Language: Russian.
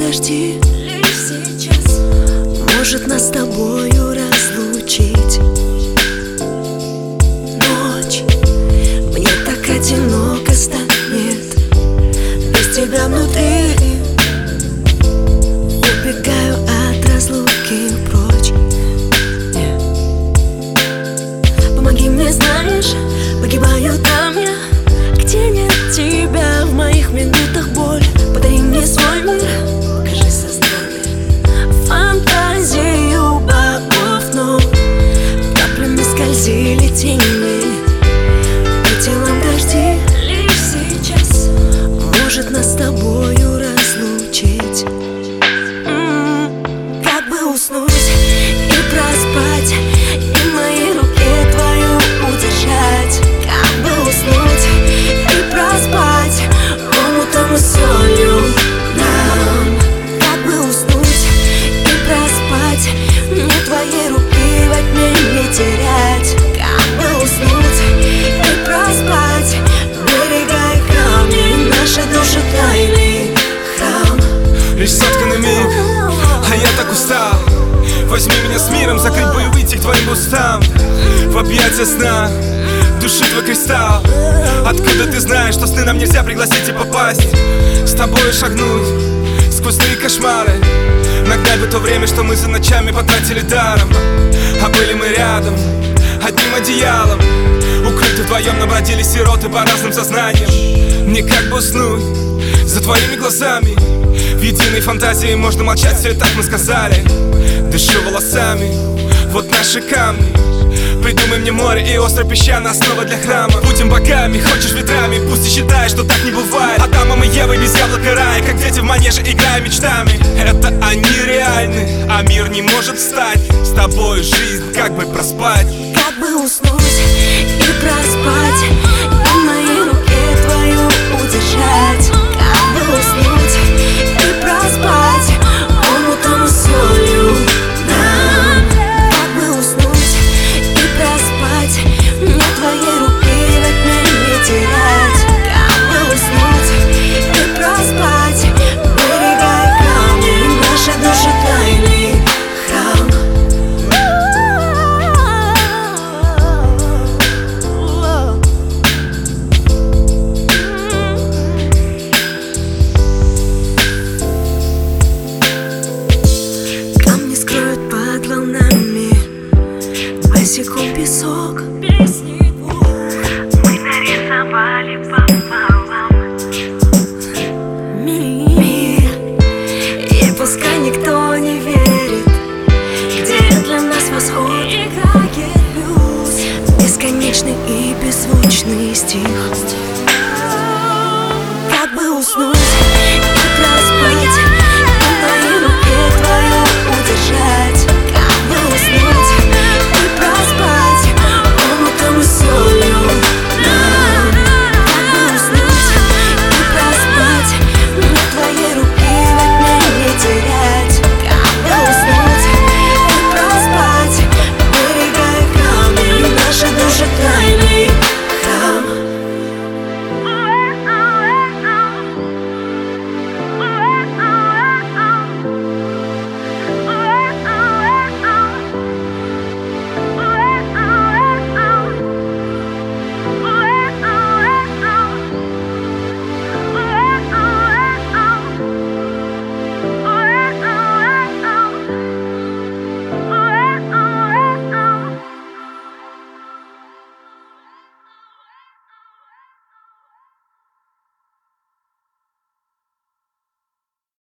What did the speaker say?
дожди лишь сейчас может нас с тобою разлучить. Ночь, мне так одиноко станет без тебя внутри. Убегаю от разлуки прочь. Помоги мне, знаешь, погибаю там я, где нет тебя. В моих минутах боль, подари мне свой мир, покажи сознание, фантазию богов. Но каплями скользили тени, по телам дожди лишь сейчас может нас с тобою разлучить. Как бы уснуть и проспать, и в моей руке твою удержать. Как бы уснуть и проспать, омутом и солью нам. Как бы уснуть и проспать, мне твоей руки во тьме не терять. Как бы уснуть и проспать, берега и камни, наши души тайный храм. Лишь сотканный миг, а я так устал. Возьми меня с миром, закрыть бы и выйти к твоим устам. В объятия сна, души твой кристалл. Откуда ты знаешь, что сны нам нельзя пригласить и попасть? С тобой шагнуть сквозь твои кошмары, нагнать бы то время, что мы за ночами потратили даром. А были мы рядом, одним одеялом, укрыты вдвоем, но бродили сироты по разным сознаниям. Мне как бы уснуть за твоими глазами, в единой фантазии можно молчать, все и так мы сказали. Дышу волосами, вот наши камни. Придумай мне море и острая песчаная основа для храма. Будем богами, хочешь ветрами, пусть и считаешь, что так не бывает. Адамом и Евой без яблока рая, как дети в манеже играя мечтами. Это они реальны, а мир не может встать. С тобой жизнь как бы проспать. Как бы уснуть и проспать, и в моей руке твою удержать. Как бы уснуть и проспать, омутом и солью нам. Как бы уснуть и проспать, мне твоей руки во тьме не терять. Как бы уснуть и проспать, берега и камни, наши души тайный храм. Камни скроют под волнами, босиком песок. Мы нарисовали пополам мир, и пускай никто